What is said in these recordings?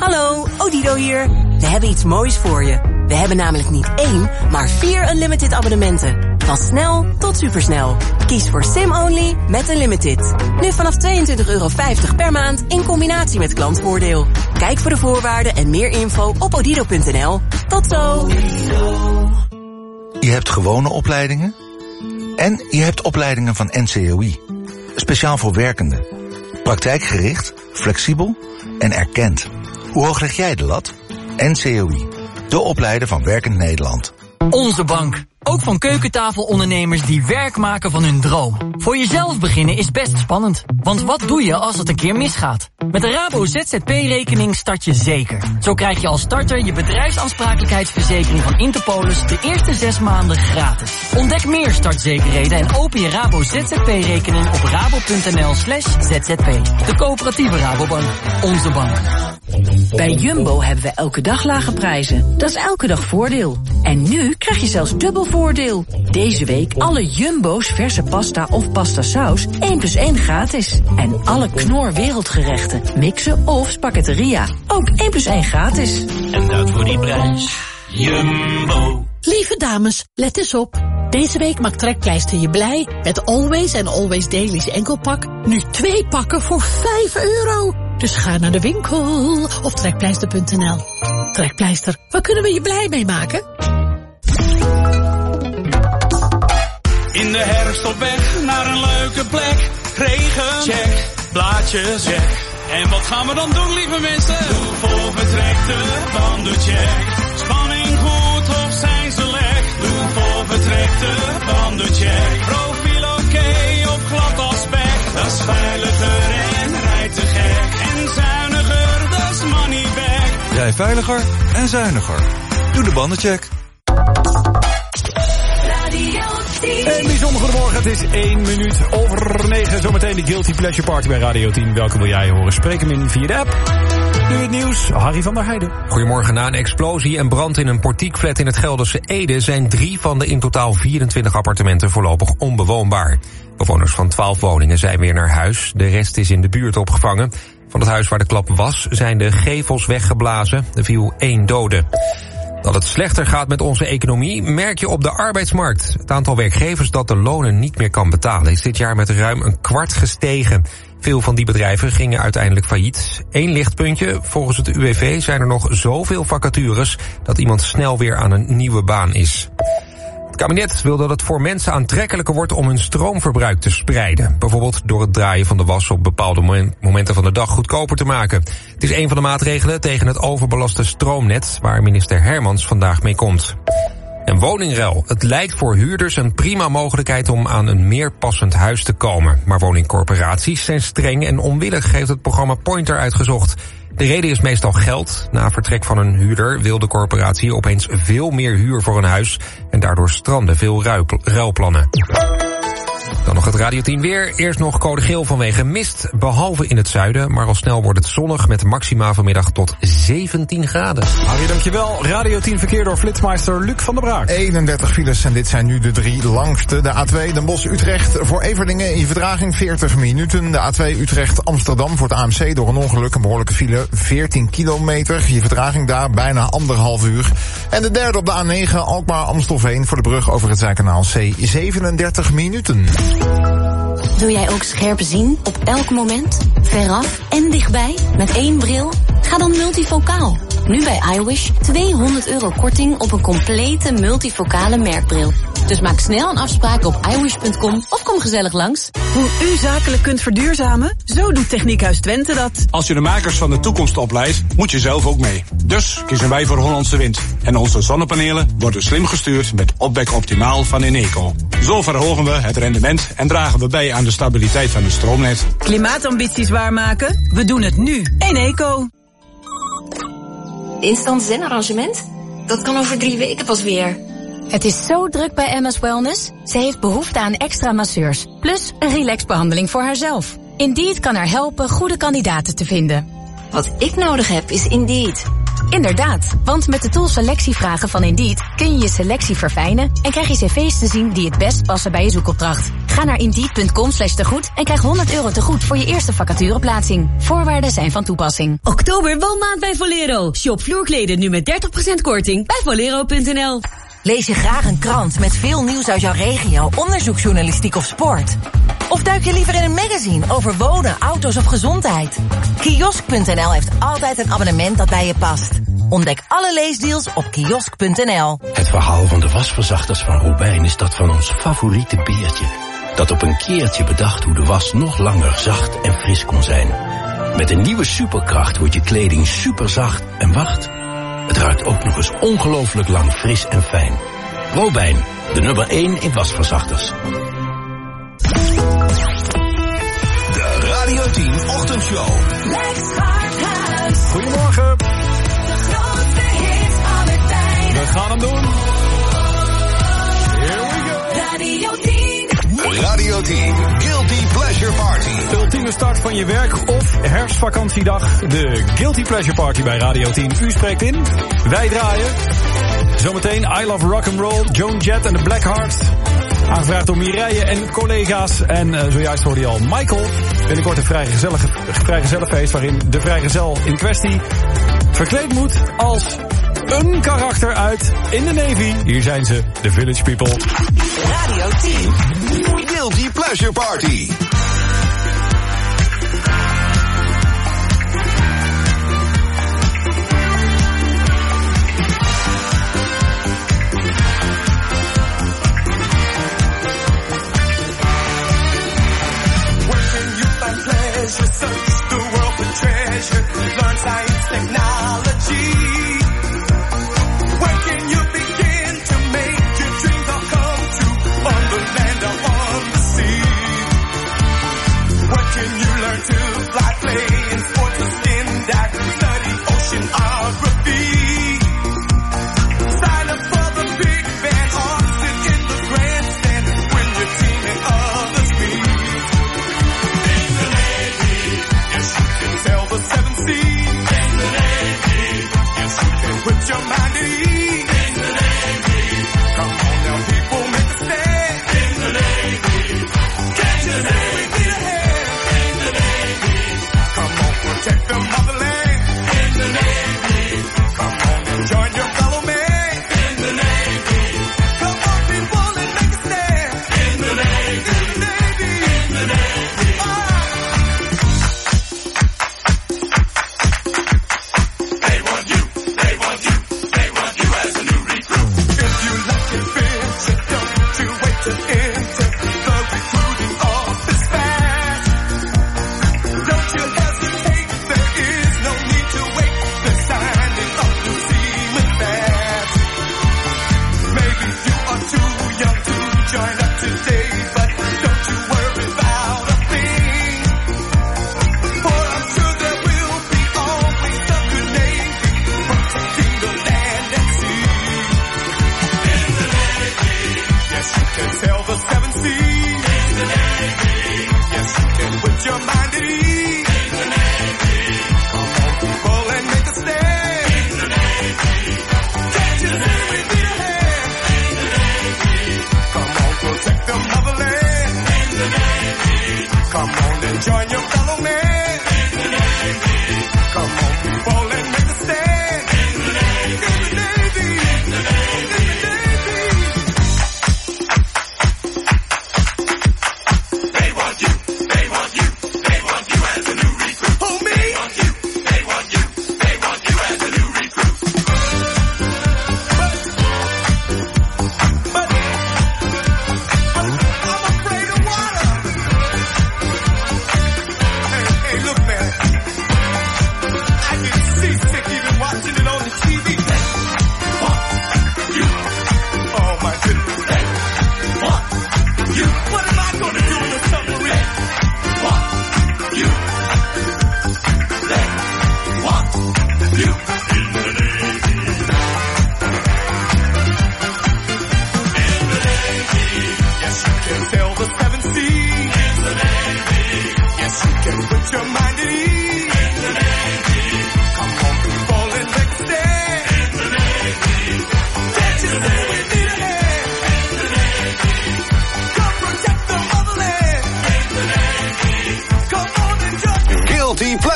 Hallo, Odido hier. We hebben iets moois voor je. We hebben namelijk niet 1, maar 4 unlimited abonnementen. Van snel tot supersnel. Kies voor SIM-only met Unlimited. Nu vanaf €22,50 per maand in combinatie met klantvoordeel. Kijk voor de voorwaarden en meer info op odido.nl. Tot zo! Je hebt gewone opleidingen en je hebt opleidingen van NCOI. Speciaal voor werkenden. Praktijkgericht, flexibel en erkend. Hoe hoog leg jij de lat? NCOI, de opleider van Werkend Nederland. Onze bank. Ook van keukentafelondernemers die werk maken van hun droom. Voor jezelf beginnen is best spannend. Want wat doe je als het een keer misgaat? Met de Rabo ZZP-rekening start je zeker. Zo krijg je als starter je bedrijfsaansprakelijkheidsverzekering van Interpolis de eerste 6 maanden gratis. Ontdek meer startzekerheden en open je Rabo ZZP-rekening op rabo.nl/zzp. De coöperatieve Rabobank. Onze bank. Bij Jumbo hebben we elke dag lage prijzen. Dat is elke dag voordeel. En nu krijg je zelfs dubbel voordeel. Deze week alle Jumbo's verse pasta of pasta saus 1 + 1 gratis. En alle Knor wereldgerechten, mixen of spaghetteria ook 1 + 1 gratis. En dat voor die prijs. Jumbo. Lieve dames, let eens op. Deze week maakt Trekpleister je blij met Always en Always Daily's enkelpak. Nu 2 pakken voor €5. Dus ga naar de winkel of trekpleister.nl. Trekpleister, waar kunnen we je blij mee maken? In de herfst op weg naar een leuke plek. Regen, check. Blaadjes, check. En wat gaan we dan doen, lieve mensen? Doe voor vertrekte bandencheck. Spanning goed of zijn ze lek? Doe voor vertrekte bandencheck. Profiel oké of glad als spek? Dat is veiliger en rijdt te gek. En zuiniger, dat is money back. Rij veiliger en zuiniger. Doe de bandencheck. Een bijzonder goedemorgen, het is 9:01. Zometeen de Guilty Pleasure Party bij Radio 10. Welke wil jij horen? Spreek hem in via de app. Nu het nieuws, Harry van der Heijden. Goedemorgen. Na een explosie en brand in een portiekflat in het Gelderse Ede zijn 3 van de in totaal 24 appartementen voorlopig onbewoonbaar. Bewoners van 12 woningen zijn weer naar huis. De rest is in de buurt opgevangen. Van het huis waar de klap was zijn de gevels weggeblazen. Er viel 1 dode. Dat het slechter gaat met onze economie merk je op de arbeidsmarkt. Het aantal werkgevers dat de lonen niet meer kan betalen is dit jaar met ruim 1/4 gestegen. Veel van die bedrijven gingen uiteindelijk failliet. 1 lichtpuntje, volgens het UWV zijn er nog zoveel vacatures dat iemand snel weer aan een nieuwe baan is. Het kabinet wil dat het voor mensen aantrekkelijker wordt om hun stroomverbruik te spreiden. Bijvoorbeeld door het draaien van de was op bepaalde momenten van de dag goedkoper te maken. Het is een van de maatregelen tegen het overbelaste stroomnet waar minister Hermans vandaag mee komt. En woningruil. Het lijkt voor huurders een prima mogelijkheid om aan een meer passend huis te komen. Maar woningcorporaties zijn streng en onwillig, heeft het programma Pointer uitgezocht. De reden is meestal geld. Na vertrek van een huurder wil de corporatie opeens veel meer huur voor een huis. En daardoor stranden veel ruilplannen. Dan nog het Radio 10 weer. Eerst nog code geel vanwege mist, behalve in het zuiden. Maar al snel wordt het zonnig met maxima vanmiddag tot 17 graden. Harry, dankjewel. Radio 10 verkeer door flitsmeister Luc van der Braak. 31 files en dit zijn nu de 3 langste. De A2 Den Bosch-Utrecht voor Everdingen in vertraging 40 minuten. De A2 Utrecht-Amsterdam voor het AMC door een ongeluk een behoorlijke file 14 kilometer. Je vertraging daar bijna 1,5 uur. En de derde op de A9 Alkmaar-Amstelveen voor de brug over het Zijkanaal C 37 minuten. Wil jij ook scherp zien op elk moment? Veraf en dichtbij? Met 1 bril? Ga dan multifocaal. Nu bij iWish €200 korting op een complete multifocale merkbril. Dus maak snel een afspraak op iWish.com of kom gezellig langs. Hoe u zakelijk kunt verduurzamen? Zo doet Techniekhuis Twente dat. Als je de makers van de toekomst opleidt, moet je zelf ook mee. Dus kiezen wij voor Hollandse Wind. En onze zonnepanelen worden slim gestuurd met Opwek Optimaal van Eneco. Zo verhogen we het rendement en dragen we bij aan de stabiliteit van het stroomnet. Klimaatambities waarmaken? We doen het nu. Eneco. Instant zen-arrangement? Dat kan over 3 weken pas weer. Het is zo druk bij MS Wellness. Ze heeft behoefte aan extra masseurs. Plus een relaxbehandeling voor haarzelf. Indeed kan haar helpen goede kandidaten te vinden. Wat ik nodig heb is Indeed. Inderdaad, want met de tool selectievragen van Indeed kun je je selectie verfijnen en krijg je cv's te zien die het best passen bij je zoekopdracht. Ga naar Indeed.com/tegoed en krijg €100 tegoed voor je eerste vacatureplaatsing. Voorwaarden zijn van toepassing. Oktober woonmaand bij Volero. Shop vloerkleden nu met 30% korting bij volero.nl. Lees je graag een krant met veel nieuws uit jouw regio, onderzoeksjournalistiek of sport? Of duik je liever in een magazine over wonen, auto's of gezondheid? Kiosk.nl heeft altijd een abonnement dat bij je past. Ontdek alle leesdeals op kiosk.nl. Het verhaal van de wasverzachters van Robijn is dat van ons favoriete beertje. Dat op een keertje bedacht hoe de was nog langer zacht en fris kon zijn. Met een nieuwe superkracht wordt je kleding superzacht en wacht, het ruikt ook nog eens ongelooflijk lang fris en fijn. Robijn, de nummer 1 in wasverzachters. De Radio 10 Ochtendshow. Goedemorgen. We gaan hem doen. Here we go. Radio 10. Radio 10 Guilty Pleasure Party. De ultieme start van je werk of herfstvakantiedag. De Guilty Pleasure Party bij Radio 10. U spreekt in, wij draaien. Zometeen I Love Rock'n'Roll, Joan Jett en de Blackhearts. Aangevraagd door Mireille en collega's. En zojuist hoorde je al Michael. Binnenkort een vrijgezellenfeest waarin de vrijgezel in kwestie verkleed moet als een karakter uit In the Navy. Hier zijn ze, The Village People. Radio 10 Guilty Pleasure Party. Search the world for treasure, learn science, technology. Where can you begin to make your dreams all come true? On the land or on the sea? Where can you learn to fly, play in sports or skin dive, study oceanography? Sign up for the big band or sit in the grandstand when your team and others meet. Tell the 7 seas. In the Navy. Yes, you can put your mind at ease. In the Navy. Come on now, people, make a stand. In the Navy. Can't you say we need a hand? In the Navy. Come on, protect the motherland. In the Navy.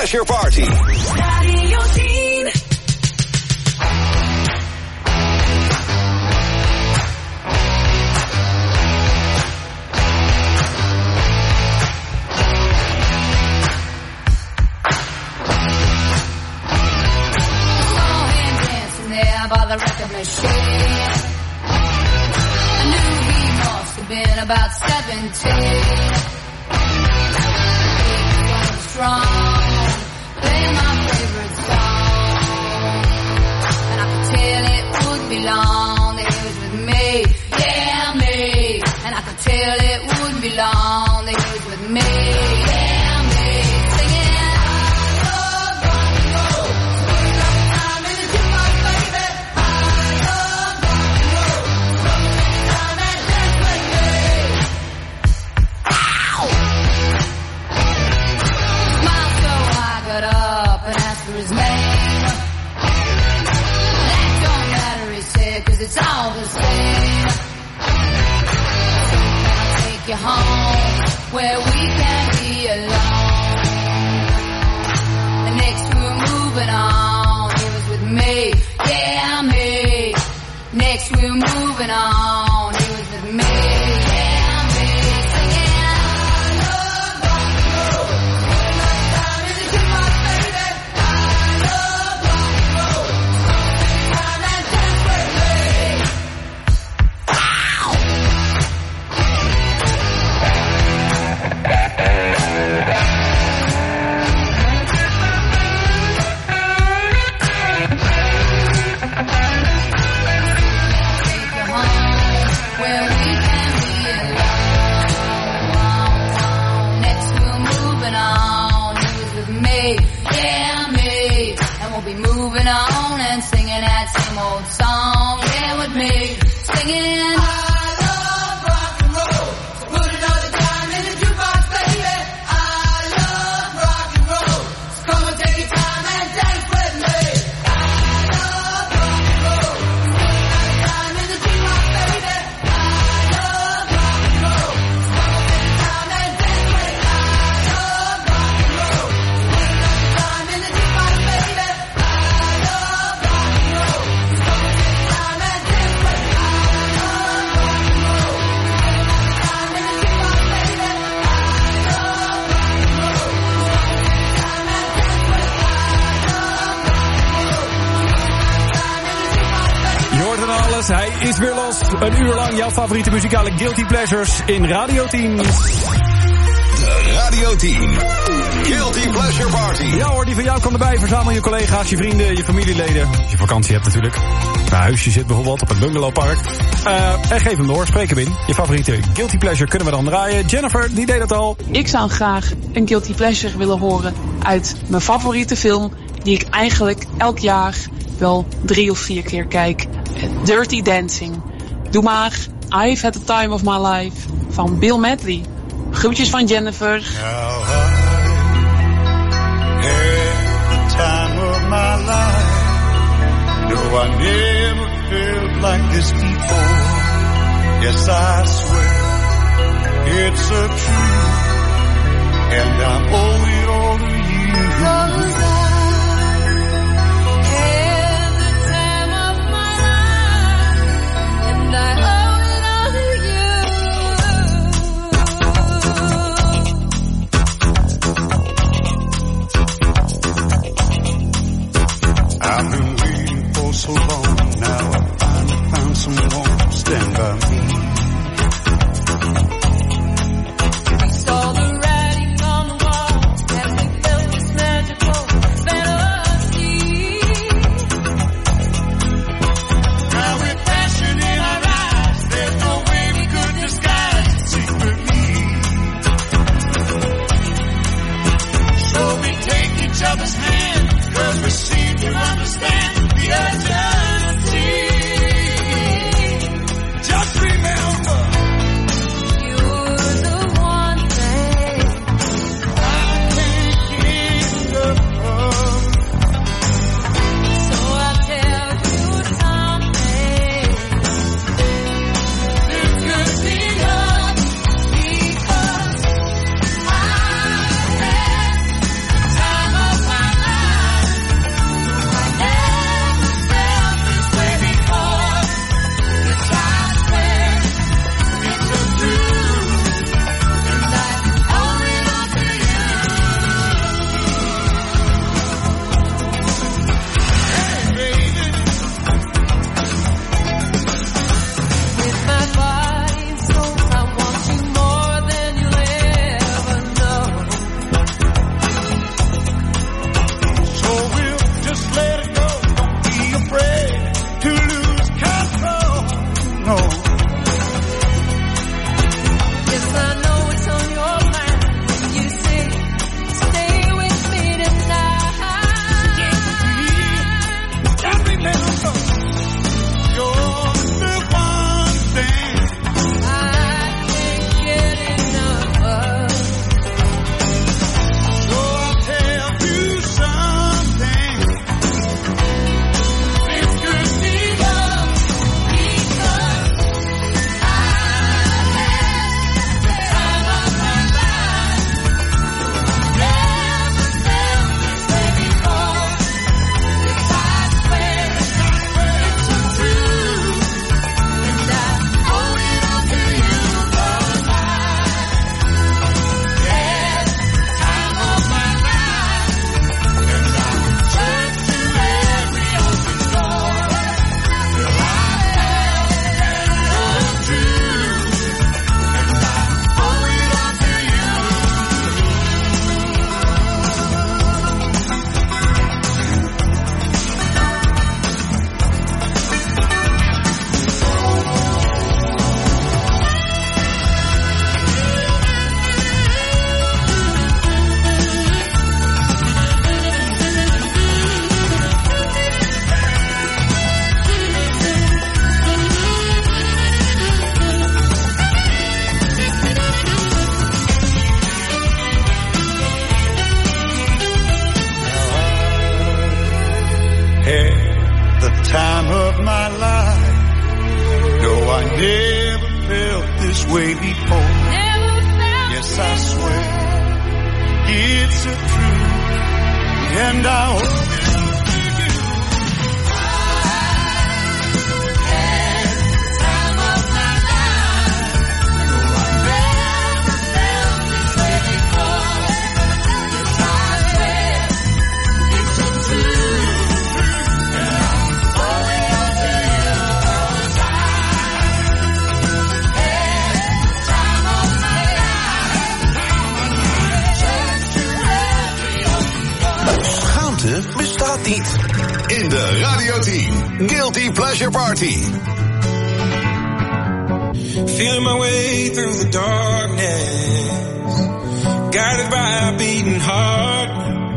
Pleasure Party. Radio 10. By the record machine, I knew he must have been about 17. He was strong, playing my favorite song, and I could tell it would be long that he was with me, yeah me. And I could tell it would be long that he was with me, yeah me. Singing. His name. That don't matter, he said, 'cause it's all the same. So I'll take you home where we can be alone. And next we're moving on. He was with me, yeah me. Next we're moving on. He was with me, yeah me. Singing. Moving on and singing that same old song, yeah, with me, singing. I love rock and roll, so put another time in the jukebox, baby. I love rock and roll, so come and take your time and dance with me. I love rock and roll, so put another time in the jukebox, baby. I love rock and roll, so come and take your time and dance with me. I love rock and roll, so put another time in the jukebox, baby. Hij is weer los. Een uur lang jouw favoriete muzikale Guilty Pleasures in Radio 10. De Radio 10 Guilty Pleasure Party. Ja hoor, die van jou kan erbij. Verzamel je collega's, je vrienden, je familieleden. Als je vakantie hebt natuurlijk. Naar huisje zit bijvoorbeeld op een bungalowpark. En geef hem door, spreek hem in. Je favoriete Guilty Pleasure kunnen we dan draaien. Jennifer, die deed dat al. Ik zou graag een Guilty Pleasure willen horen uit mijn favoriete film, die ik eigenlijk elk jaar wel 3 of 4 keer kijk. Dirty Dancing. Doe maar I've Had the Time of My Life van Bill Medley. Groetjes van Jennifer. Now I had the time of my life. No, I never felt like this before. Yes, I swear it's a truth, and I owe it all to you. I've been waiting for so long, now I finally found someone to stand by me. We saw the writing on the wall, and we felt this magical way before. Yes, I swear it's a truth, and I hope bestaat niet. In de Radio 10 Guilty Pleasure Party. Feeling my way through the darkness, guided by a beating heart.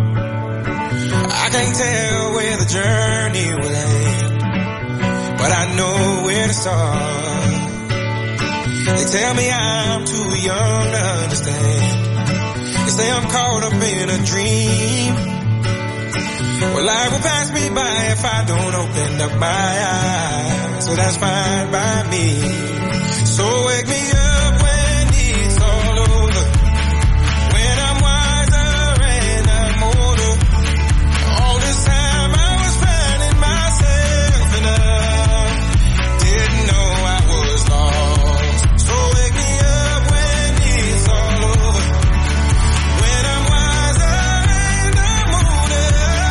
I can't tell where the journey will end, but I know where to start. They tell me I'm too young to understand. They say I'm caught up in a dream. Well, life will pass me by if I don't open up my eyes. So that's fine by me. So wake me up when it's all over, when I'm wiser and I'm older. All this time I was finding myself and I didn't know I was lost. So wake me up when it's all over, when I'm wiser and I'm older.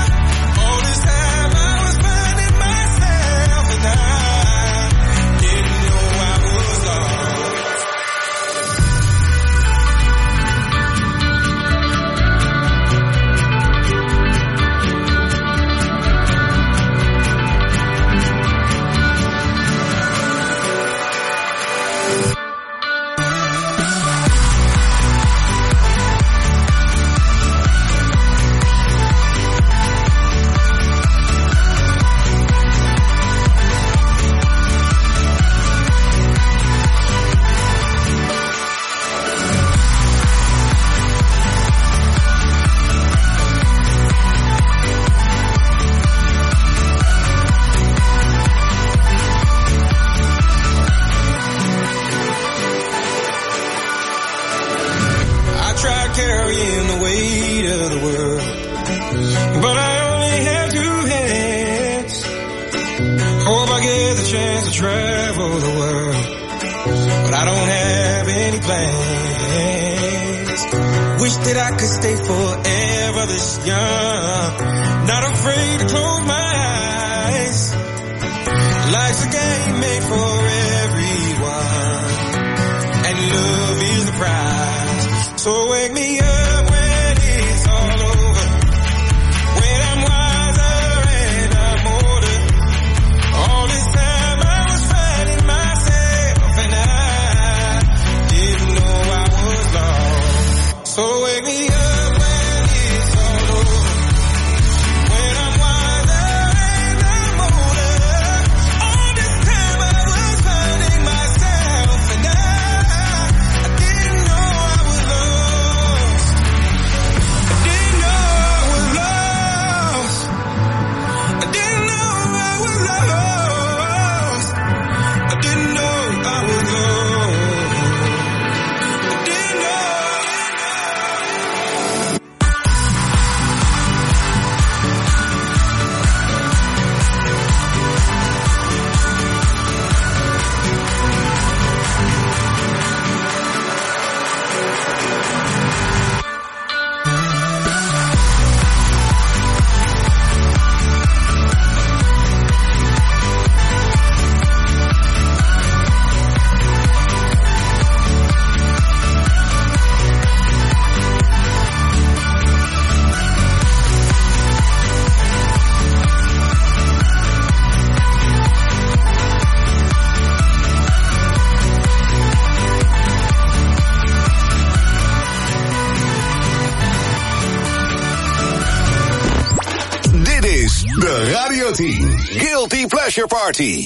Radio 10 Guilty Pleasure Party.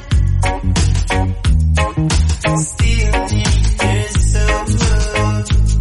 Still need you so much.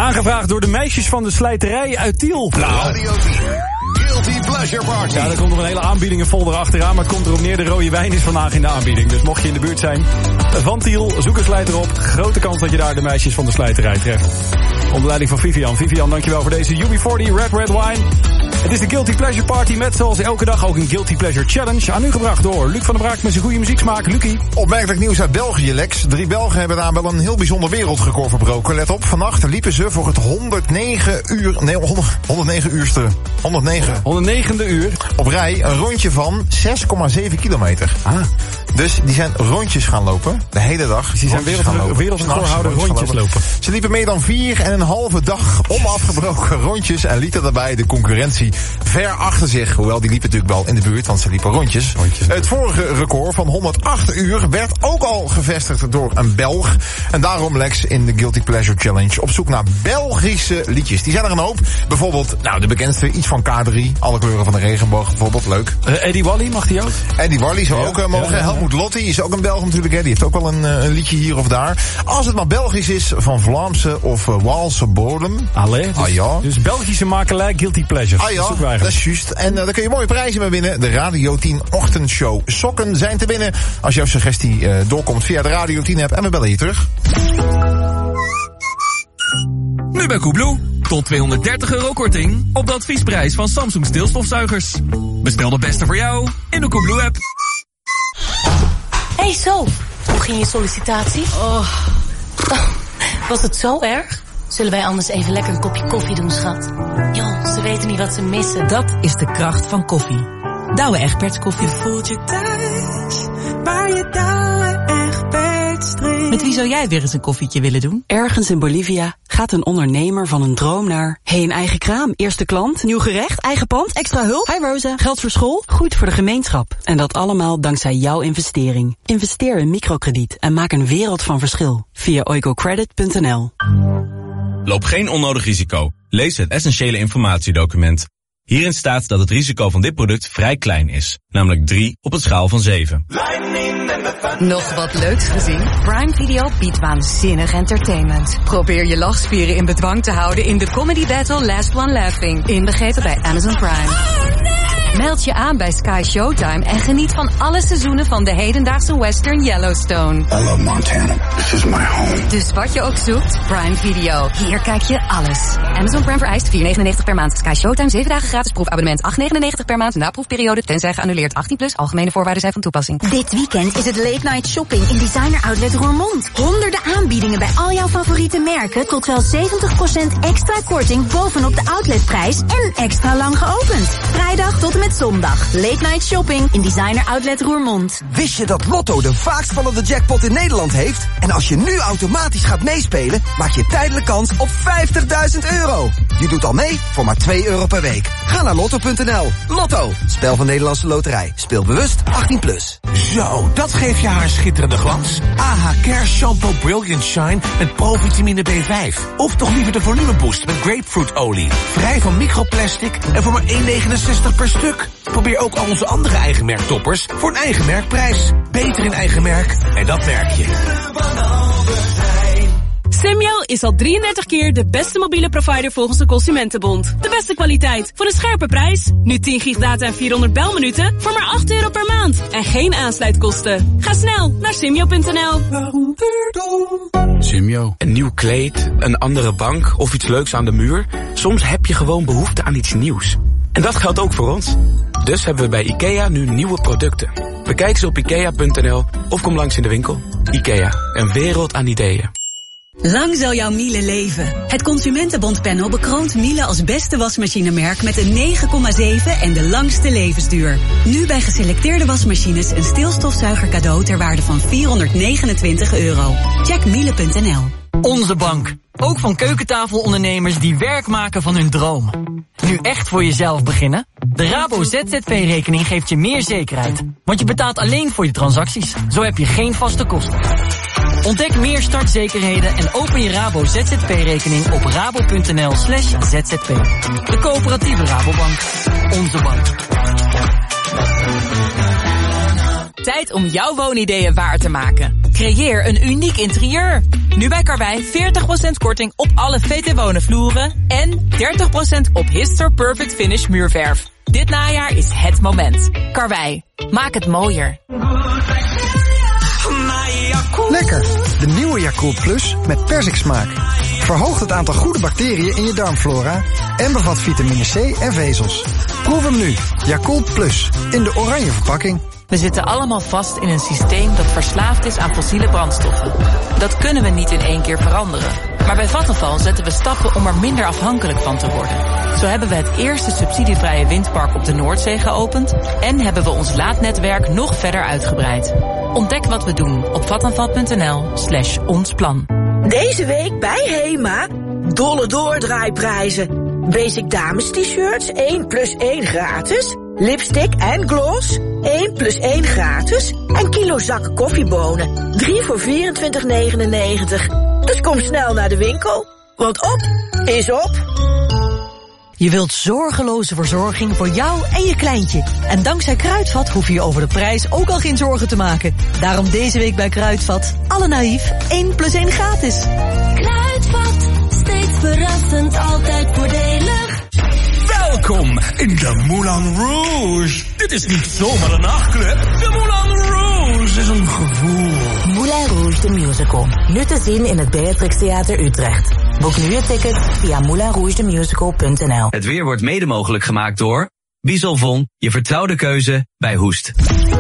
Aangevraagd door de meisjes van de slijterij uit Tiel. Radio 10. Guilty Pleasure Party. Ja, er komt nog een hele aanbiedingenfolder achteraan, maar het komt erop neer, de rode wijn is vandaag in de aanbieding. Dus mocht je in de buurt zijn van Tiel, zoek een slijter op. Grote kans dat je daar de meisjes van de slijterij treft. Onder leiding van Vivian. Vivian, dankjewel voor deze UB40 Red Wine. Het is de Guilty Pleasure Party met zoals elke dag ook een Guilty Pleasure Challenge. Aan u gebracht door Luc van der Braak met zijn goede muzieksmaak. Lucie. Opmerkelijk nieuws uit België, Lex. 3 Belgen hebben daar wel een heel bijzonder wereldrecord verbroken. Let op, vannacht liepen ze voor het 109e uur op rij een rondje van 6,7 kilometer. Dus die zijn rondjes gaan lopen, de hele dag. Dus die zijn wereldrecordhouder rondjes lopen. Ze liepen meer dan 4,5 dag onafgebroken rondjes en lieten daarbij de concurrentie ver achter zich. Hoewel, die liepen natuurlijk wel in de buurt, want ze liepen rondjes. Het vorige record van 108 uur werd ook al gevestigd door een Belg. En daarom, Lex, in de Guilty Pleasure Challenge op zoek naar Belgische liedjes. Die zijn er een hoop. Bijvoorbeeld, de bekendste, iets van K3. Alle kleuren van de regenboog, bijvoorbeeld. Leuk. Eddie Wally, mag die ook? Eddie Wally zou ook mogen. Helmut Lotti is ook een Belg natuurlijk. Hè. Die heeft ook wel een liedje hier of daar. Als het maar Belgisch is, van Vlaamse of Waalse bodem. Allee, dus Belgische makelij, Guilty Pleasure. Dat is juist. En daar kun je mooie prijzen mee winnen. De Radio 10 ochtendshow sokken zijn te winnen. Als jouw suggestie doorkomt via de Radio 10 app. En we bellen je terug. Nu bij Coolblue. Tot €230 korting op de adviesprijs van Samsung stilstofzuigers. Bestel de beste voor jou in de Coolblue app. Hey Sof, hoe ging je sollicitatie? Was het zo erg? Zullen wij anders even lekker een kopje koffie doen, schat? Joh, ze weten niet wat ze missen. Dat is de kracht van koffie. Douwe Egberts koffie. Je voelt je thuis, waar je Douwe Egberts drinkt. Met wie zou jij weer eens een koffietje willen doen? Ergens in Bolivia gaat een ondernemer van een droom naar... een eigen kraam, eerste klant, nieuw gerecht, eigen pand, extra hulp. Hi Rosa, geld voor school, goed voor de gemeenschap. En dat allemaal dankzij jouw investering. Investeer in microkrediet en maak een wereld van verschil. Via oicocredit.nl. Loop geen onnodig risico. Lees het essentiële informatiedocument. Hierin staat dat het risico van dit product vrij klein is. Namelijk 3 op een schaal van 7. Nog wat leuks gezien? Prime Video biedt waanzinnig entertainment. Probeer je lachspieren in bedwang te houden in de comedy battle Last One Laughing. Inbegrepen bij Amazon Prime. Meld je aan bij Sky Showtime en geniet van alle seizoenen van de hedendaagse western Yellowstone. I love Montana. This is my home. Dus wat je ook zoekt, Prime Video. Hier kijk je alles. Amazon Prime vereist $4,99 per maand. Sky Showtime 7 dagen gratis proefabonnement. $8,99 per maand na proefperiode. Tenzij geannuleerd 18+. Algemene voorwaarden zijn van toepassing. Dit weekend is het Late Night Shopping in Designer Outlet Roermond. Honderden aanbiedingen bij al jouw favoriete merken tot wel 70% extra korting bovenop de outletprijs en extra lang geopend. Vrijdag tot en met zondag. Late Night Shopping in Designer Outlet Roermond. Wist je dat Lotto de vaakst vallende jackpot in Nederland heeft? En als je nu automatisch gaat meespelen, maak je tijdelijk kans op €50.000. Je doet al mee voor maar €2 per week. Ga naar lotto.nl. Lotto, spel van Nederlandse Loterij. Speel bewust 18+. Zo, dat geeft je haar schitterende glans. AH Care Shampoo Brilliant Shine met provitamine B5. Of toch liever de volumeboost met grapefruitolie. Vrij van microplastic en voor maar €1,69 per stuk. Probeer ook al onze andere eigen merktoppers voor een eigen merkprijs. Beter in eigen merk en dat merk je. Simyo is al 33 keer de beste mobiele provider volgens de Consumentenbond. De beste kwaliteit voor een scherpe prijs. Nu 10 gig data en 400 belminuten voor maar €8 per maand. En geen aansluitkosten. Ga snel naar simyo.nl. Simyo. Een nieuw kleed, een andere bank of iets leuks aan de muur. Soms heb je gewoon behoefte aan iets nieuws. En dat geldt ook voor ons. Dus hebben we bij IKEA nu nieuwe producten. Bekijk ze op ikea.nl of kom langs in de winkel. IKEA, een wereld aan ideeën. Lang zal jouw Miele leven. Het Consumentenbondpanel bekroont Miele als beste wasmachinemerk met een 9,7 en de langste levensduur. Nu bij geselecteerde wasmachines een stilstofzuiger cadeau ter waarde van €429. Check miele.nl. Onze bank. Ook van keukentafelondernemers die werk maken van hun droom. Nu echt voor jezelf beginnen? De Rabo ZZP-rekening geeft je meer zekerheid. Want je betaalt alleen voor je transacties. Zo heb je geen vaste kosten. Ontdek meer startzekerheden en open je Rabo ZZP-rekening op rabo.nl/zzp. De coöperatieve Rabobank. Onze bank. Tijd om jouw woonideeën waar te maken. Creëer een uniek interieur. Nu bij Karwei 40% korting op alle VT Wonen vloeren en 30% op Histor Perfect Finish muurverf. Dit najaar is het moment. Karwei, maak het mooier. Lekker, de nieuwe Yakult Plus met persiksmaak. Verhoogt het aantal goede bacteriën in je darmflora en bevat vitamine C en vezels. Proef hem nu, Yakult Plus, in de oranje verpakking. We zitten allemaal vast in een systeem dat verslaafd is aan fossiele brandstoffen. Dat kunnen we niet in één keer veranderen. Maar bij Vattenfall zetten we stappen om er minder afhankelijk van te worden. Zo hebben we het eerste subsidievrije windpark op de Noordzee geopend en hebben we ons laadnetwerk nog verder uitgebreid. Ontdek wat we doen op vattenfall.nl/onsplan. Deze week bij HEMA, dolle doordraaiprijzen. Basic dames t-shirts, 1 plus 1 gratis. Lipstick en gloss, 1 plus 1 gratis. En kilo zakken koffiebonen, 3 voor 24,99. Dus kom snel naar de winkel, want op is op. Je wilt zorgeloze verzorging voor jou en je kleintje. En dankzij Kruidvat hoef je je over de prijs ook al geen zorgen te maken. Daarom deze week bij Kruidvat, alle naïef, 1 plus 1 gratis. Kruidvat, steeds verrassend, altijd voordelig. Welkom in de Moulin Rouge. Dit is niet zomaar een nachtclub. De Moulin Rouge is een gevoel. Moulin Rouge de Musical. Nu te zien in het Beatrix Theater Utrecht. Boek nu je ticket via moulinrougedemusical.nl. Het weer wordt mede mogelijk gemaakt door Bisolvon, je vertrouwde keuze bij Hoest.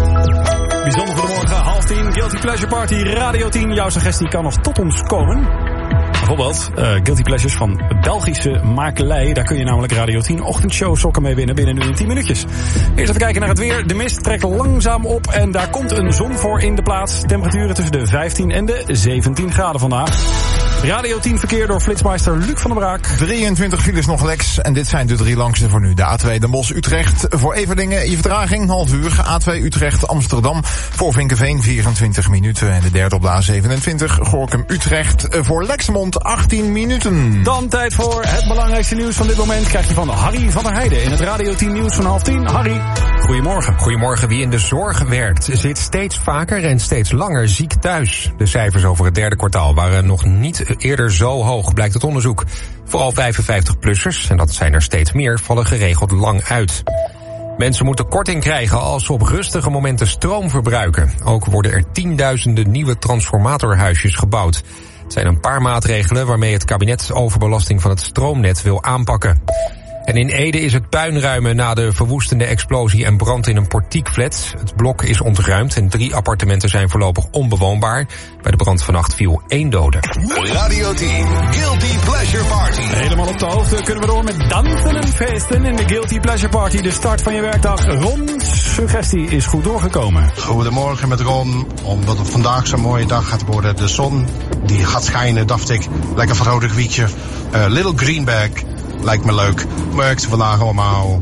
Bijzonder goedemorgen, 9:30, Guilty Pleasure Party, Radio 10. Jouw suggestie kan nog tot ons komen. Bijvoorbeeld Guilty Pleasures van Belgische makelij. Daar kun je namelijk Radio 10 ochtendshow sokken mee winnen binnen nu in 10 minuutjes. Eerst even kijken naar het weer. De mist trekt langzaam op en daar komt een zon voor in de plaats. Temperaturen tussen de 15 en de 17 graden vandaag. Radio 10 verkeer door flitsmeister Luc van der Braak. 23 files nog Lex en dit zijn de 3 langste voor nu. De A2 Den Bosch Utrecht voor Everdingen, je vertraging half uur. A2 Utrecht Amsterdam voor Vinkeveen 24 minuten. En de derde op de A27 Gorinchem Utrecht voor Lexmond 18 minuten. Dan tijd voor het belangrijkste nieuws van dit moment. Krijg je van Harry van der Heijden in het Radio 10 nieuws van 9:30. Harry, goedemorgen. Goedemorgen. Wie in de zorg werkt zit steeds vaker en steeds langer ziek thuis. De cijfers over het derde kwartaal waren nog niet eerder zo hoog, blijkt het onderzoek. Vooral 55-plussers, en dat zijn er steeds meer, vallen geregeld lang uit. Mensen moeten korting krijgen als ze op rustige momenten stroom verbruiken. Ook worden er tienduizenden nieuwe transformatorhuisjes gebouwd. Het zijn een paar maatregelen waarmee het kabinet overbelasting van het stroomnet wil aanpakken. En in Ede is het puinruimen na de verwoestende explosie en brand in een portiekflat. Het blok is ontruimd en 3 appartementen zijn voorlopig onbewoonbaar. Bij de brand vannacht viel 1 dode. Radio 10, Guilty Pleasure Party. Helemaal op de hoogte kunnen we door met dansen en feesten in de Guilty Pleasure Party. De start van je werkdag. Ron's suggestie is goed doorgekomen. Goedemorgen met Ron. Omdat het vandaag zo'n mooie dag gaat worden. De zon die gaat schijnen, dacht ik. Lekker vrolijk wiekje. Little Greenback. Lijkt me leuk. Merkt vandaag allemaal.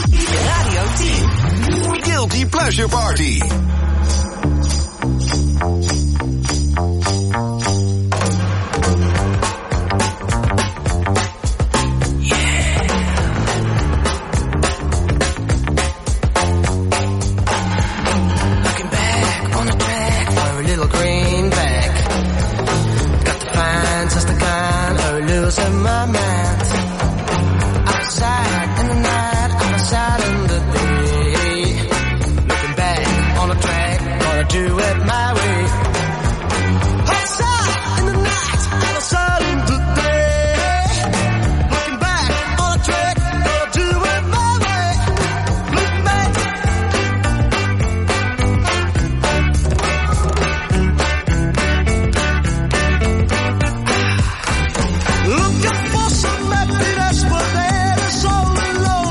Radio 10. Guilty Pleasure Party. Looking back on the track for a little greenback. Got to find just the kind of losing my mind. Outside in the night, I'm outside in the day. Looking back on the track, gonna do it my way. Outside in the night, I'm outside in the day. Looking back on the track, gonna do it my way. Look back. Looking for some happiness, but there is all alone.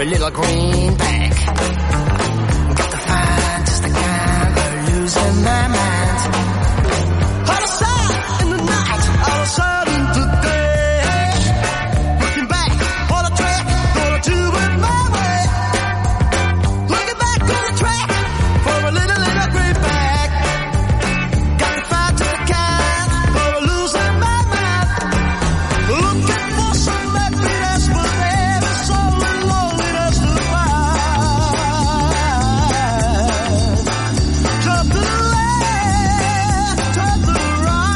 little greenback. Got to find just the kind of losing my mind. Out of sight in the night, out of sight in the day. Looking back on the track, gonna do it my way. Looking back on the track for a little greenback. Got to find just the kind for a losing my mind. Looking for some happiness, but there's so loneliness to find. Turn to the left, turn to the right.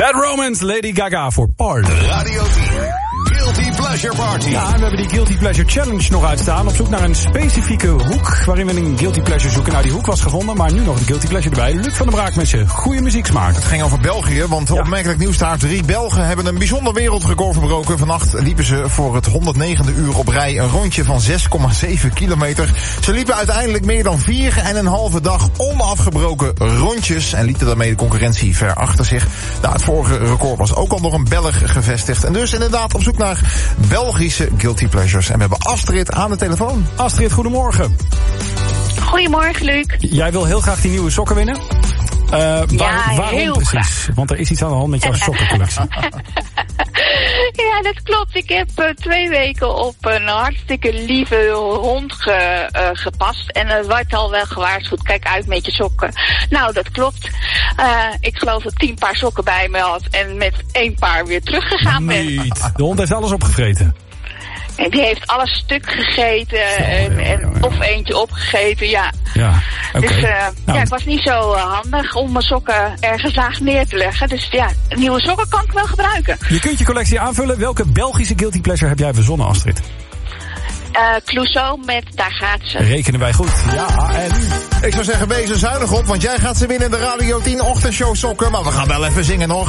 Bad Romance, Lady Gaga voor Party. Radio 10. Guilty Pleasure Party. Ja, en we hebben die Guilty Pleasure Challenge nog uitstaan. Op zoek naar een specifieke hoek waarin we een Guilty Pleasure zoeken. Nou, die hoek was gevonden, maar nu nog de Guilty Pleasure erbij. Luc van der Braak met zijn goede muzieksmaak. Het ging over België, want opmerkelijk nieuws daar. 3 Belgen hebben een bijzonder wereldrecord verbroken. Vannacht liepen ze voor het 109e uur op rij een rondje van 6,7 kilometer. Ze liepen uiteindelijk meer dan 4,5 dag onafgebroken rondjes en lieten daarmee de concurrentie ver achter zich. Nou, het vorige record was ook al door een Belg gevestigd. En dus inderdaad op zoek naar Belgische Guilty Pleasures. En we hebben Astrid aan de telefoon. Astrid, goedemorgen. Goedemorgen, Luc. Jij wil heel graag die nieuwe sokken winnen? Waarom heel precies? graag. Want er is iets aan de hand met jouw sokkencollectie. Ja, dat klopt. Ik heb 2 weken op een hartstikke lieve hond gepast. En er wordt al wel gewaarschuwd, kijk uit met je sokken. Nou, dat klopt. Ik geloof dat 10 paar sokken bij me had en met 1 paar weer teruggegaan ben. Niet. De hond heeft alles opgevreten. En die heeft alles stuk gegeten of eentje opgegeten, ja. Okay. Dus ik was niet zo handig om mijn sokken ergens laag neer te leggen. Dus ja, nieuwe sokken kan ik wel gebruiken. Je kunt je collectie aanvullen. Welke Belgische Guilty Pleasure heb jij verzonnen, Astrid? Clouseau met Daar gaat ze. Rekenen wij goed. Ja, en ik zou zeggen, wees er zuinig op, want jij gaat ze winnen in de Radio 10 ochtendshow sokken. Maar we gaan wel even zingen nog.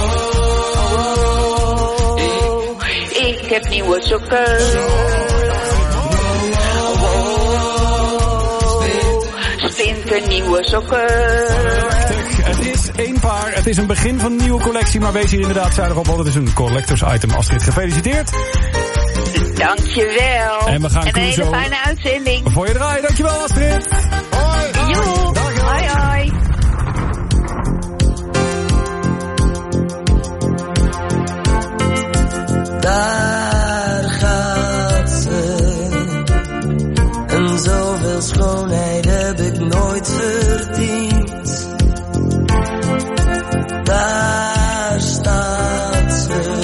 Ik heb nieuwe sokken. Splinternieuwe sokken. Het is 1 paar. Het is een begin van een nieuwe collectie. Maar wees hier inderdaad zuinig op, want het is een collectors item. Astrid, gefeliciteerd. Dankjewel. En we gaan een hele fijne uitzending. Voor je draaien. Dankjewel, Astrid. Hoi. Joe. Hoi, hoi. Daar gaat ze. En zoveel schoonheid heb ik nooit verdiend. Daar staat ze.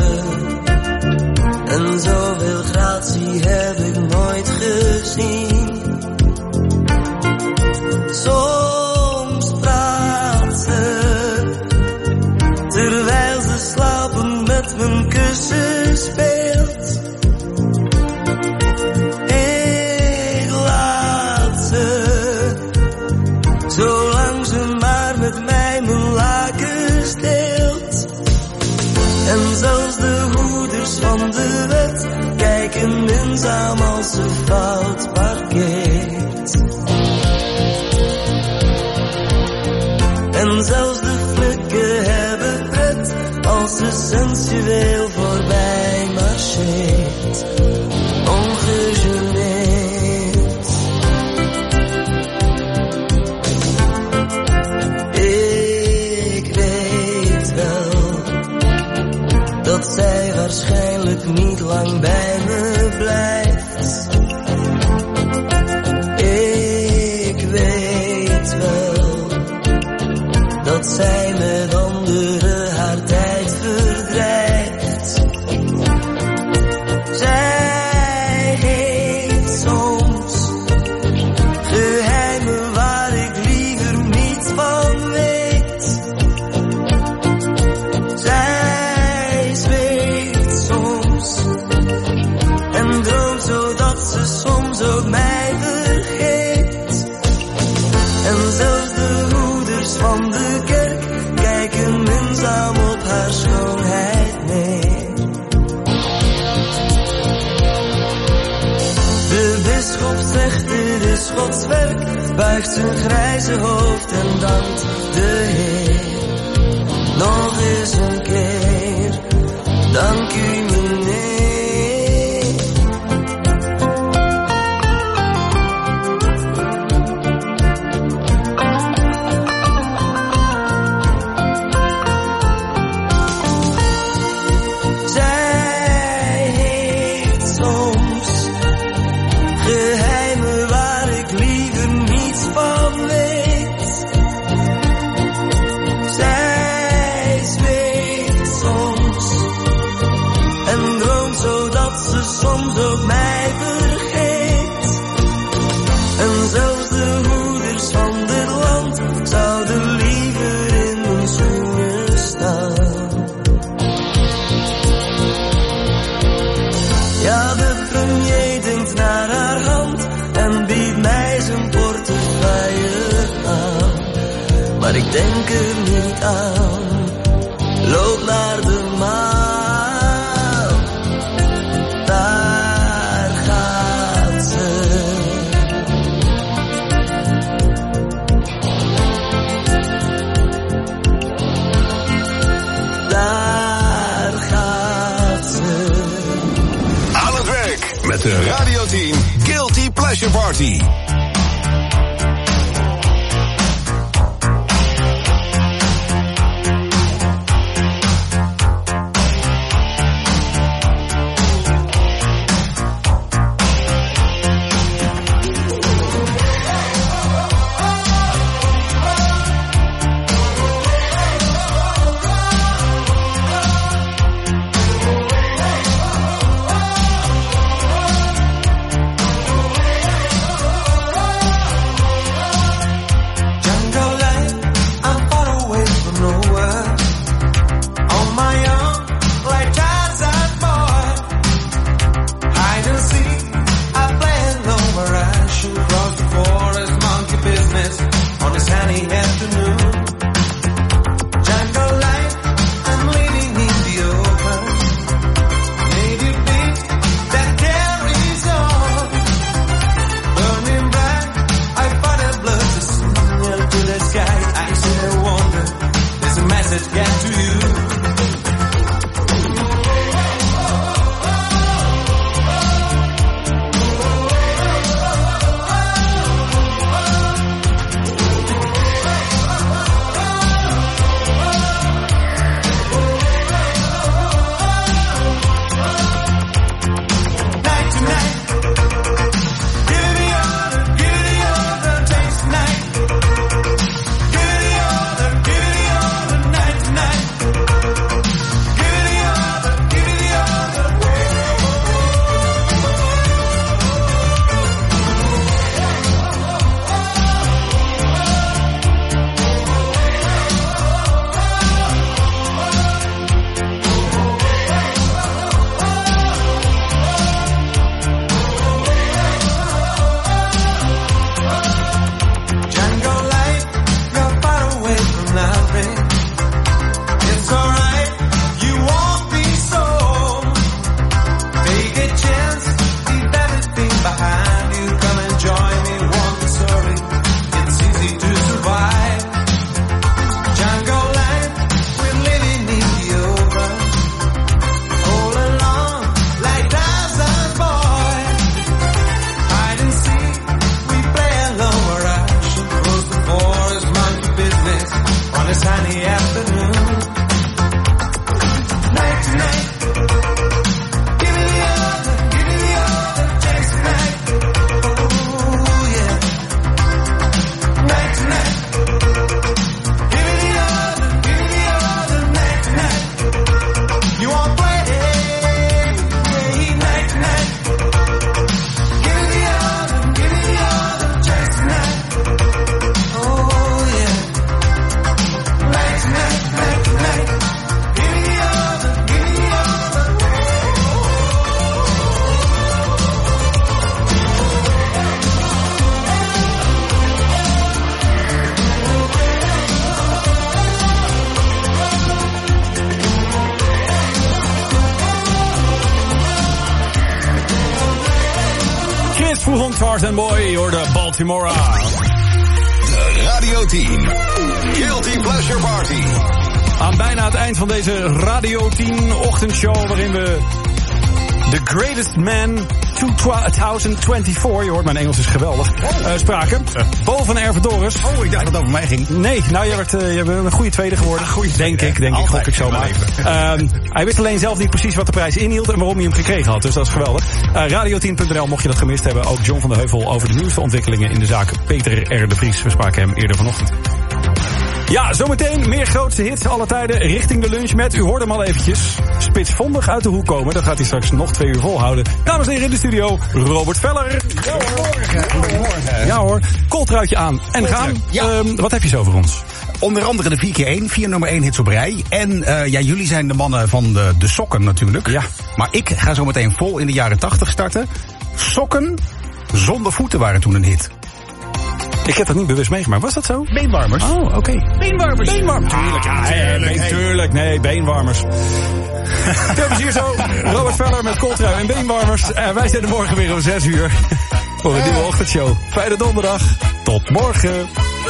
En zoveel gratie heb ik nooit gezien. Soms praat ze. Terwijl ze slapen met mijn kussen speelt. Ik laat ze. Zolang ze maar met mij mijn lakens deelt. En zelfs de hoeders van de wet kijken minzaam als ze fout parkeert. En zelfs de flikken hebben pret als ze sensueel voorbij marcheert. Ongegeneerd. Ik weet wel dat zij waarschijnlijk niet lang bij me blijft. Ik weet wel dat zij met anderen haar tijd verdrijft. Zij heeft soms geheimen waar ik liever niets van weet. Zij zweeft soms en droomt zodat ze soms ook mij vergeet. En zelfs de hoeders van de kerk kijken minzaam op haar schoonheid neer. De bisschop zegt dit is Gods werk, buigt zijn grijze hoofd en dankt de Heer. Nog eens een keer, dank u meneer. En droom denk er niet aan. Loop naar de maan, daar gaat ze. Daar gaat ze. Aan het werk met de Radio 10 Guilty Pleasure Party. Tarzan Boy, hoorde Baltimore. De Radio 10 Guilty Pleasure Party. Aan bijna het eind van deze Radio 10 ochtendshow, waarin we The Greatest Man 2024, je hoort mijn Engels is geweldig, spraken. Paul van Ervedoris. Oh, ik dacht dat het over mij ging. Nee, nou, je bent een goede tweede geworden. Denk ik, gok ik zomaar. Hij wist alleen zelf niet precies wat de prijs inhield en waarom hij hem gekregen had, dus dat is geweldig. Radio10.nl, mocht je dat gemist hebben, ook John van der Heuvel over de nieuwste ontwikkelingen in de zaak Peter R. de Vries. We spraken hem eerder vanochtend. Ja, zometeen meer grootste hits alle tijden richting de lunch met, u hoorde hem al eventjes, spitsvondig uit de hoek komen. Dat gaat hij straks nog 2 uur volhouden. Dames en heren in de studio, Robert Veller. Goedemorgen. Ja hoor, kooltruitje aan en gaan. Ja. Wat heb je zo voor ons? Onder andere de 4x1, 4 nummer 1 hits op rij. En ja, jullie zijn de mannen van de sokken natuurlijk. Ja. Maar ik ga zo meteen vol in de jaren 80 starten. Sokken zonder voeten waren toen een hit. Ik heb dat niet bewust meegemaakt. Was dat zo? Beenwarmers. Oh, oké. Beenwarmers. Tuurlijk, ja. Tuurlijk. Nee, beenwarmers. Veel plezier zo. Robert Veller met Coltrui en beenwarmers. Wij zijn er morgen weer om 6 uur. Voor een nieuwe ochtendshow. Fijne donderdag. Tot morgen.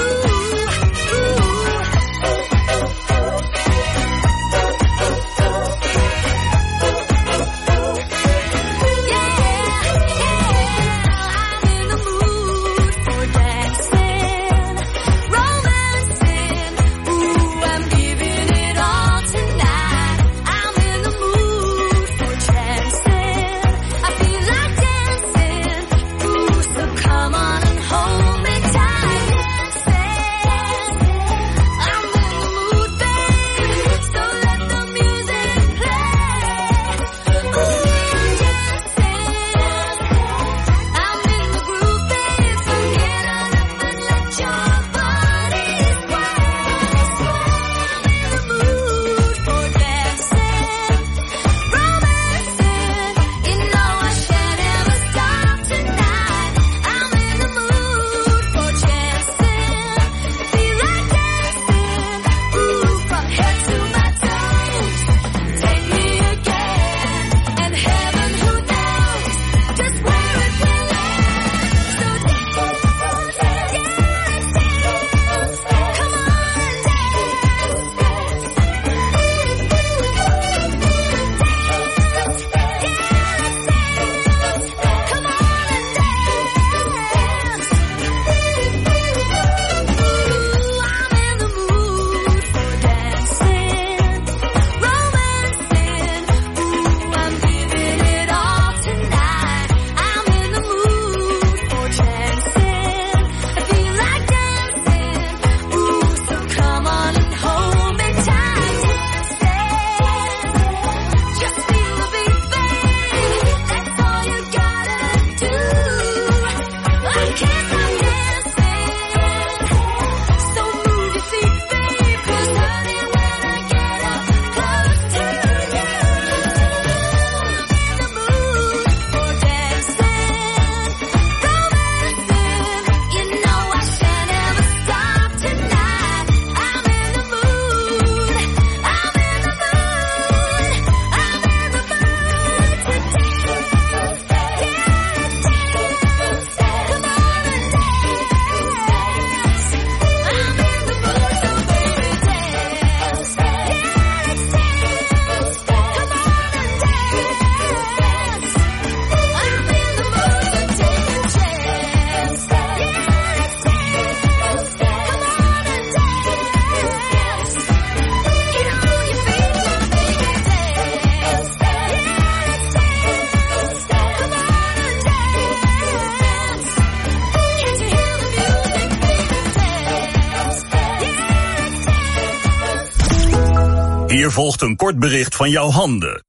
Hier volgt een kort bericht van jouw handen.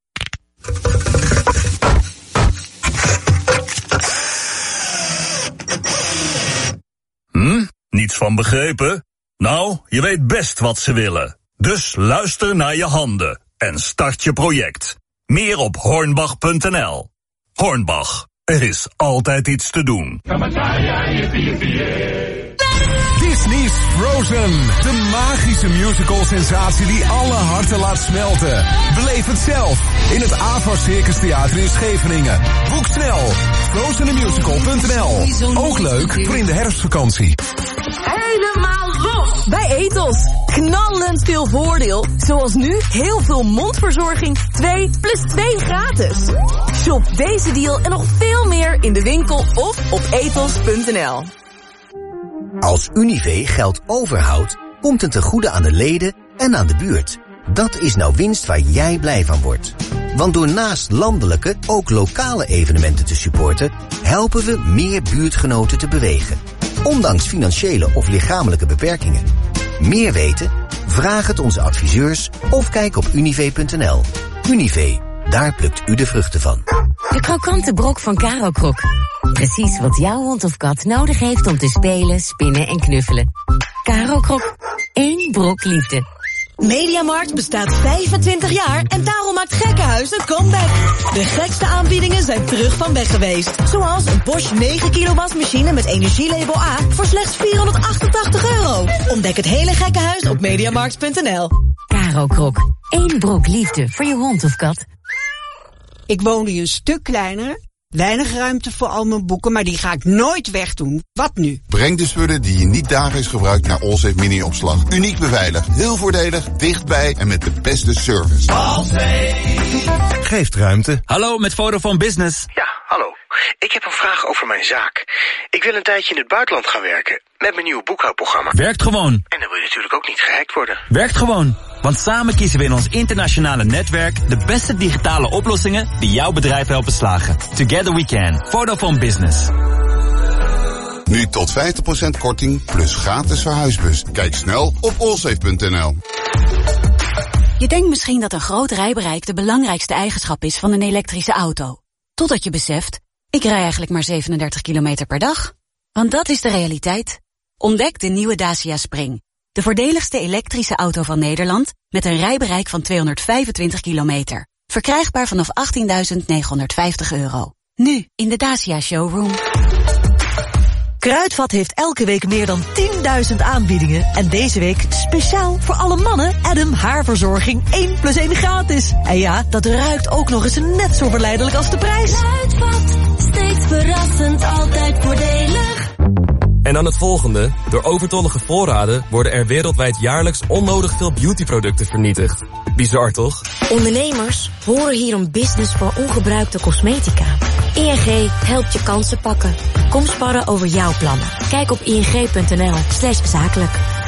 Niets van begrepen? Nou, je weet best wat ze willen. Dus luister naar je handen en start je project. Meer op hornbach.nl. Hornbach, er is altijd iets te doen. Disney's Frozen. De magische musical-sensatie die alle harten laat smelten. Beleef het zelf in het Avas Circus Theater in Scheveningen. Boek snel. frozenthemusical.nl. Ook leuk voor in de herfstvakantie. Helemaal los bij Ethos. Knallend veel voordeel. Zoals nu heel veel mondverzorging 2 + 2 gratis. Shop deze deal en nog veel meer in de winkel of op ethos.nl. Als Univé geld overhoudt, komt het ten goede aan de leden en aan de buurt. Dat is nou winst waar jij blij van wordt. Want door naast landelijke ook lokale evenementen te supporten, helpen we meer buurtgenoten te bewegen. Ondanks financiële of lichamelijke beperkingen. Meer weten? Vraag het onze adviseurs of kijk op univé.nl. Univé, daar plukt u de vruchten van. De krokante brok van Caro Krok. Precies wat jouw hond of kat nodig heeft om te spelen, spinnen en knuffelen. Caro Krok. 1 brok liefde. Mediamarkt bestaat 25 jaar en daarom maakt Gekkenhuis een comeback. De gekste aanbiedingen zijn terug van weg geweest. Zoals een Bosch 9 kilo wasmachine met energielabel A voor slechts €488. Ontdek het hele Gekkenhuis op mediamarkt.nl. Caro Krok, 1 brok liefde voor je hond of kat. Ik woon hier een stuk kleiner. Weinig ruimte voor al mijn boeken, maar die ga ik nooit wegdoen. Wat nu? Breng de spullen die je niet dagelijks gebruikt naar Allsafe Mini-opslag. Uniek beveiligd, heel voordelig, dichtbij en met de beste service. Allsafe geeft ruimte. Hallo, met Vodafone Business. Ja, hallo. Ik heb een vraag over mijn zaak. Ik wil een tijdje in het buitenland gaan werken met mijn nieuwe boekhoudprogramma. Werkt gewoon. En dan wil je natuurlijk ook niet gehackt worden. Werkt gewoon. Want samen kiezen we in ons internationale netwerk de beste digitale oplossingen die jouw bedrijf helpen slagen. Together we can. Vodafone Business. Nu tot 50% korting plus gratis verhuisbus. Kijk snel op allsafe.nl. Je denkt misschien dat een groot rijbereik de belangrijkste eigenschap is van een elektrische auto. Totdat je beseft, ik rij eigenlijk maar 37 kilometer per dag. Want dat is de realiteit. Ontdek de nieuwe Dacia Spring. De voordeligste elektrische auto van Nederland met een rijbereik van 225 kilometer. Verkrijgbaar vanaf €18.950. Nu in de Dacia Showroom. Kruidvat heeft elke week meer dan 10.000 aanbiedingen. En deze week speciaal voor alle mannen Adam haarverzorging 1 + 1 gratis. En ja, dat ruikt ook nog eens net zo verleidelijk als de prijs. Kruidvat, steeds verrassend, altijd voordelig. En dan het volgende. Door overtollige voorraden worden er wereldwijd jaarlijks onnodig veel beautyproducten vernietigd. Bizar toch? Ondernemers horen hier een business voor ongebruikte cosmetica. ING helpt je kansen pakken. Kom sparren over jouw plannen. Kijk op ing.nl/zakelijk.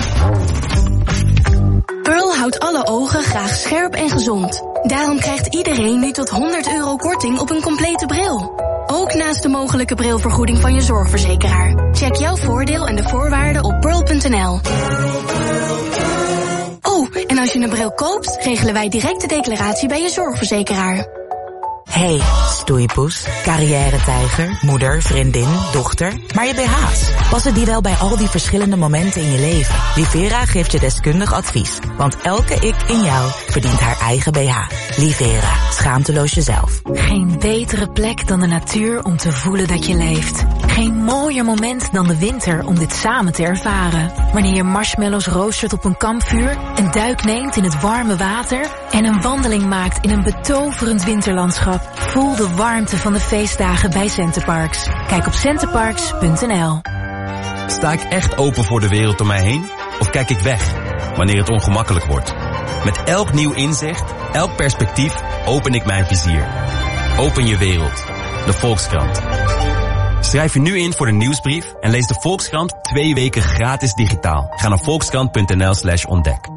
Pearl houdt alle ogen graag scherp en gezond. Daarom krijgt iedereen nu tot €100 korting op een complete bril. Ook naast de mogelijke brilvergoeding van je zorgverzekeraar. Check jouw voordeel en de voorwaarden op pearl.nl. Oh, en als je een bril koopt, regelen wij direct de declaratie bij je zorgverzekeraar. Hey, stoeipoes, carrière-tijger, moeder, vriendin, dochter. Maar je BH's, passen die wel bij al die verschillende momenten in je leven? Livera geeft je deskundig advies. Want elke ik in jou verdient haar eigen BH. Livera, schaamteloos jezelf. Geen betere plek dan de natuur om te voelen dat je leeft. Geen mooier moment dan de winter om dit samen te ervaren. Wanneer je marshmallows roostert op een kampvuur, een duik neemt in het warme water en een wandeling maakt in een betoverend winterlandschap. Voel de warmte van de feestdagen bij Centerparks. Kijk op centerparks.nl. Sta ik echt open voor de wereld om mij heen? Of kijk ik weg wanneer het ongemakkelijk wordt? Met elk nieuw inzicht, elk perspectief, open ik mijn vizier. Open je wereld. De Volkskrant. Schrijf je nu in voor de nieuwsbrief en lees de Volkskrant 2 weken gratis digitaal. Ga naar volkskrant.nl/ontdek.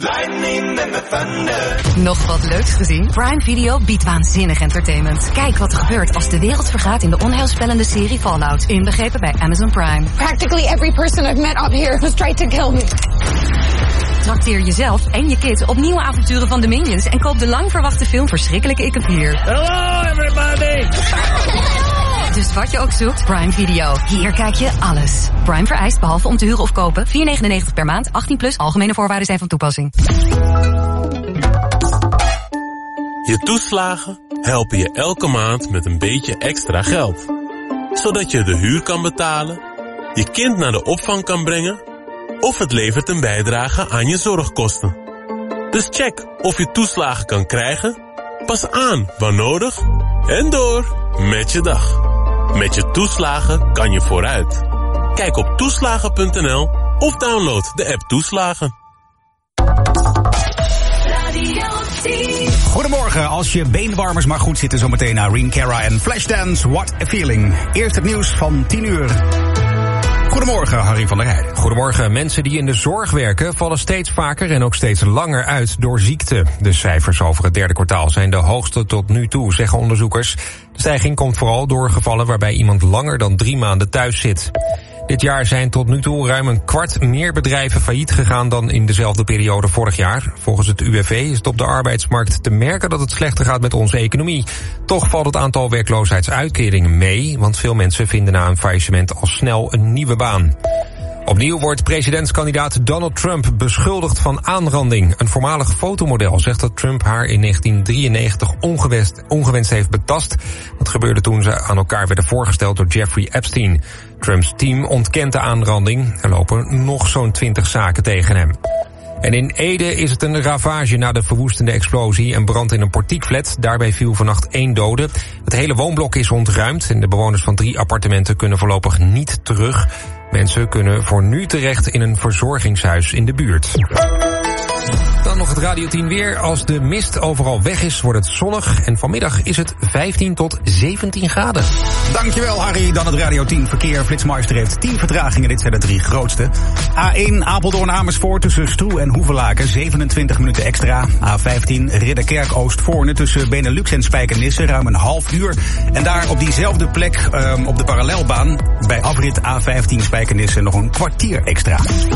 Nog wat leuks gezien? Prime Video biedt waanzinnig entertainment. Kijk wat er gebeurt als de wereld vergaat in de onheilspellende serie Fallout. Inbegrepen bij Amazon Prime. Practically every person I've met up here has tried to kill me. Trakteer jezelf en je kids op nieuwe avonturen van de Minions en koop de lang verwachte film Verschrikkelijke Ik Heb Hier. Hello everybody! Dus wat je ook zoekt, Prime Video. Hier kijk je alles. Prime vereist, behalve om te huren of kopen, $4,99 per maand, 18+, algemene voorwaarden zijn van toepassing. Je toeslagen helpen je elke maand met een beetje extra geld. Zodat je de huur kan betalen, je kind naar de opvang kan brengen, of het levert een bijdrage aan je zorgkosten. Dus check of je toeslagen kan krijgen, pas aan waar nodig en door met je dag. Met je toeslagen kan je vooruit. Kijk op toeslagen.nl of download de app Toeslagen. Goedemorgen, als je beenwarmers maar goed zitten zometeen naar Reen Cara en Flashdance, What a Feeling. Eerst het nieuws van 10:00. Goedemorgen, Harry van der Heijden. Goedemorgen. Mensen die in de zorg werken vallen steeds vaker en ook steeds langer uit door ziekte. De cijfers over het derde kwartaal zijn de hoogste tot nu toe, zeggen onderzoekers. De stijging komt vooral door gevallen waarbij iemand langer dan 3 maanden thuis zit. Dit jaar zijn tot nu toe ruim 1/4 meer bedrijven failliet gegaan dan in dezelfde periode vorig jaar. Volgens het UWV is het op de arbeidsmarkt te merken dat het slechter gaat met onze economie. Toch valt het aantal werkloosheidsuitkeringen mee, want veel mensen vinden na een faillissement al snel een nieuwe baan. Opnieuw wordt presidentskandidaat Donald Trump beschuldigd van aanranding. Een voormalig fotomodel zegt dat Trump haar in 1993 ongewenst heeft betast. Dat gebeurde toen ze aan elkaar werden voorgesteld door Jeffrey Epstein. Trumps team ontkent de aanranding. Er lopen nog zo'n 20 zaken tegen hem. En in Ede is het een ravage na de verwoestende explosie en brand in een portiekflat. Daarbij viel vannacht 1 dode. Het hele woonblok is ontruimd en de bewoners van 3 appartementen kunnen voorlopig niet terug. Mensen kunnen voor nu terecht in een verzorgingshuis in de buurt. Dan nog het Radio 10 weer. Als de mist overal weg is, wordt het zonnig. En vanmiddag is het 15 tot 17 graden. Dankjewel, Harry. Dan het Radio 10 verkeer. Flitsmeister heeft 10 vertragingen. Dit zijn de 3 grootste. A1 Apeldoorn-Amersfoort tussen Stroe en Hoevelaken. 27 minuten extra. A15 Ridderkerk-Oostvoorne tussen Benelux en Spijkenisse. Ruim een half uur. En daar op diezelfde plek op de parallelbaan bij afrit A15 Spijkenisse nog een kwartier extra.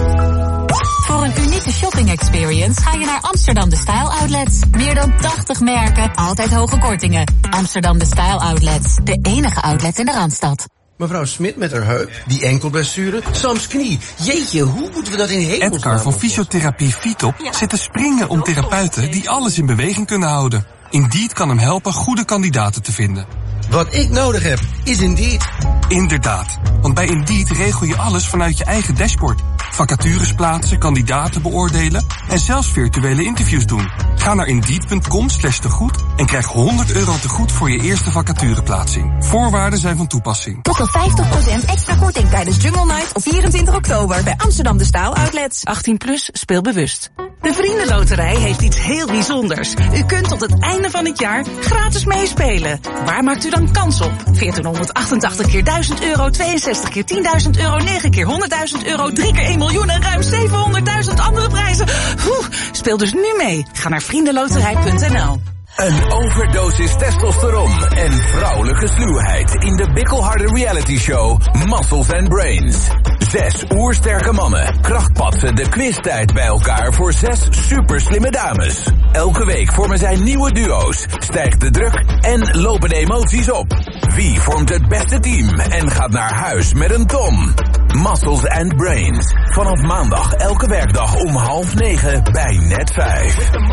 Voor een unieke shopping experience ga je naar Amsterdam The Style Outlets. Meer dan 80 merken, altijd hoge kortingen. Amsterdam The Style Outlets, de enige outlet in de Randstad. Mevrouw Smit met haar heup, die enkelblessure, Sams knie. Jeetje, hoe moeten we dat in hemelsnaam? Edgar van Fysiotherapie Fietop zit te springen om therapeuten die alles in beweging kunnen houden. Indeed kan hem helpen goede kandidaten te vinden. Wat ik nodig heb, is Indeed. Inderdaad, want bij Indeed regel je alles vanuit je eigen dashboard. Vacatures plaatsen, kandidaten beoordelen en zelfs virtuele interviews doen. Ga naar Indeed.com/tegoed en krijg €100 tegoed voor je eerste vacatureplaatsing. Voorwaarden zijn van toepassing. Tot wel 50% extra korting tijdens Jungle Night op 24 oktober bij Amsterdam De Style Outlets. 18+, speel bewust. De Vriendenloterij heeft iets heel bijzonders. U kunt tot het einde van het jaar gratis meespelen. Waar maakt u dan kans op? 1488 keer €1000, 62 keer €10.000, 9 keer €100.000, 3 keer 1 miljoen en ruim 700.000 andere prijzen. Speel dus nu mee. Ga naar vriendenloterij.nl. Een overdosis testosteron en vrouwelijke sluwheid in de bikkelharde reality show Muscles and Brains. 6 oersterke mannen krachtpatsen de quiztijd bij elkaar voor 6 superslimme dames. Elke week vormen zij nieuwe duo's, stijgt de druk en lopen de emoties op. Wie vormt het beste team en gaat naar huis met een ton? Muscles and Brains. Vanaf maandag elke werkdag om 8:30 bij Net 5.